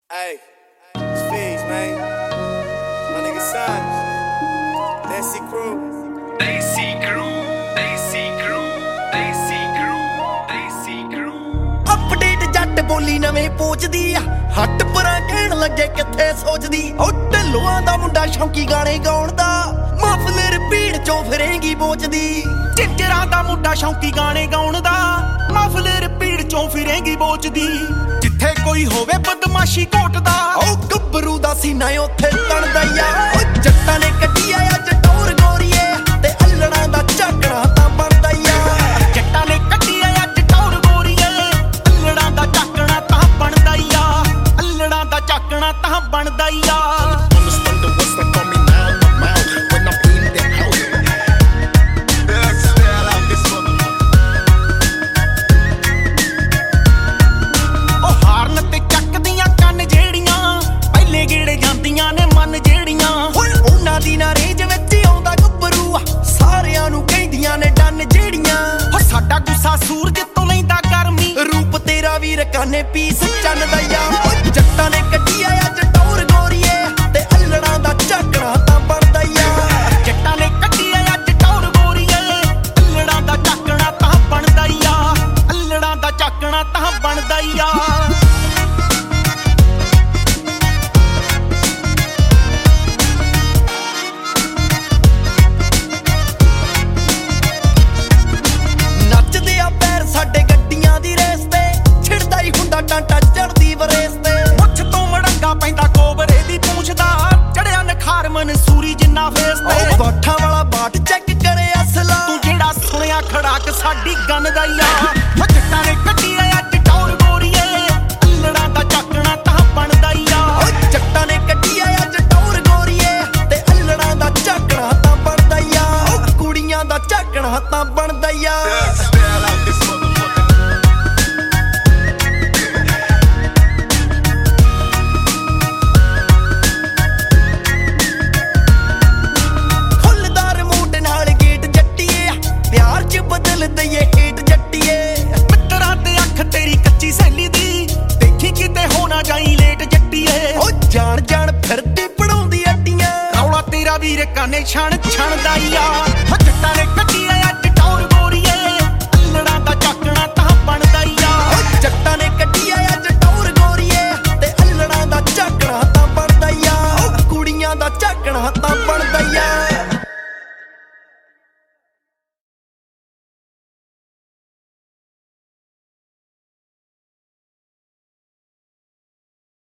Hey, it's Figs, man. My nigga Sonic. Desi Crew. Desi Crew, Desi Crew, Desi Crew, Desi Crew। Update ਜੱਟ ਬੋਲੀ ਨਵੇਂ ਪੋਚਦੀ ਆ ਹੱਟ ਪਰਾਂ ਕਹਿਣ ਲੱਗੇ ਕਿੱਥੇ ਸੋਚਦੀ ਉਹ ਢਿੱਲੋਆਂ ਦਾ ਮੁੰਡਾ ਸ਼ੌਂਕੀ ਗਾਣੇ ਗਾਉਣ ਦਾ ਮਫਲਰ ਭੀੜ ਚੋਂ ਫਿਰੇਂਗੀ ਬੋਚਦੀ ਚਿੰਚਰਾਂ ਦਾ ਮੁੰਡਾ ਸ਼ੌਂਕੀ ਗਾਣੇ ਗਾਉਣ ਦਾ ਮਫਲਰ ਭੀੜ ਚੋਂ ਫਿਰੇਂਗੀ ਬੋਚਦੀ ਜਿੱਥੇ ਕੋਈ ਹੋਵੇ ਬਦਮਾਸ਼ੀ ਘੋਟਦਾ ਉਹ ਗੱਭਰੂ ਦਾ ਸੀਨਾ ਉੱਥੇ ਤਣਦਾ ਆ ਉਹ ਜੱਟਾਂ ਨੇ ਕੱਢੀ ਆ ਅੱਜ ਟੌਰ ਗੋਰੀਏ ਤੇ ਅਲੜਾਂ ਦਾ ਝਾਕਣਾ ਤਾਂ ਬਣਦਾ ਆ ਜੱਟਾਂ ਨੇ ਕੱਢੀ ਆ ਅੱਜ ਟੌਰ ਗੋਰੀਏ ਅਲੜਾਂ ਦਾ ਝਾਕਣਾ ਤਾਂ ਬਣਦਾ ਆ ਅਲੜਾਂ ਦਾ ਝਾਕਣਾ ਤਾਂ ਬਣਦਾ ਆ ਸੂਰਜ ਤੋਂ ਲੈਂਦਾ ਗਰਮੀ ਰੂਪ ਤੇਰਾ ਵੀਰ ਕਾਨੇ ਪੀਸ ਚੰਨ ਦਾ ਆ ਜੱਟਾਂ ਨੇ ਕੱਢੀ ਆ ਅੱਜ ਟੌਰ ਗੋਰੀਏ ਤੇ ਅਲੜਾਂ ਦਾ ਝਾਕਣਾ ਤਾਂ ਬਣਦਾ ਆ ਜੱਟਾਂ ਨੇ ਕੱਢੀ ਆ ਅੱਜ ਟੌਰ ਗੋਰੀਏ ਅਲੜਾਂ ਦਾ ਝਾਕਣਾ ਤਾਂ ਬਣਦਾ ਆ ਅਲੜਾਂ ਦਾ ਝਾਕਣਾ ਤਾਂ ਬਣਦਾ ਆ ਸਾਡੇ ਗੱਡੀਆਂ ਦੀ ਰੇਸ ਤੇ ਛਿੜਦਾ ਹੀ ਹੁੰਦਾ ਟਾਂਟਾ ਚੜਦੀ ਵਰੇਸ ਤੇ ਮੁੱਛ ਤੋਂ ਮੜੰਗਾ ਪੈਂਦਾ ਕੋਬਰੇ ਦੀ ਪੂੰਛ ਦਾ ਚੜਿਆ ਨਖਾਰ ਮਨਸੂਰੀ ਜਿੰਨਾ ਫੇਸ ਤੇ ਬਾਠਾਂ ਵਾਲਾ ਬਾਟ ਚੈੱਕ ਕਰੇ ਅਸਲਾ ਤੂੰ ਜਿਹੜਾ ਸੁਣਿਆ ਖੜਾਕ ਸਾਡੀ ਗਨ ਦਾ ਆ ਜੱਟਾਂ ਨੇ ਕੱਢੀ ਆ ਅੱਜ ਟੌਰ ਗੋਰੀਏ ਅਲੜਾਂ ਦਾ ਝਾਕਣਾ ਤਾਂ ਬਣਦਾ ਆ ਜੱਟਾਂ ਨੇ ਕੱਢੀ ਆ ਅੱਜ ਟੌਰ ਗੋਰੀਏ ਤੇ ਅਲੜਾਂ ਦਾ ਝਾਕਣਾ ਤਾਂ ਬਣਦਾ ਆ ਕੁੜੀਆਂ ਦਾ ਝਾਕਣਾ ਤਾਂ ਬਣਦਾ ਆ ਦਈਏ ਹੇਟ ਜੱਟੀਏ ਮਿੱਤਰਾਂ ਤੇ ਅੱਖ ਤੇਰੀ ਕੱਚੀ ਸੈਲੀ ਦੀ ਦੇਖੀ ਕਿਤੇ ਹੋਣਾ ਜਾਈ ਲੇਟ ਜੱਟੀਏ ਉਹ ਜਾਣ ਜਾਣ ਫਿਰਦੀ ਪੜਾਉਂਦੀ ਅੱਡੀਆਂ ਰੌਲਾ ਤੇਰਾ ਵੀਰ ਕਾਨੇ ਛਣ ਛਣਦਾ ਆ ਜੱਟਾਂ ਨੇ ਕੱਢੀ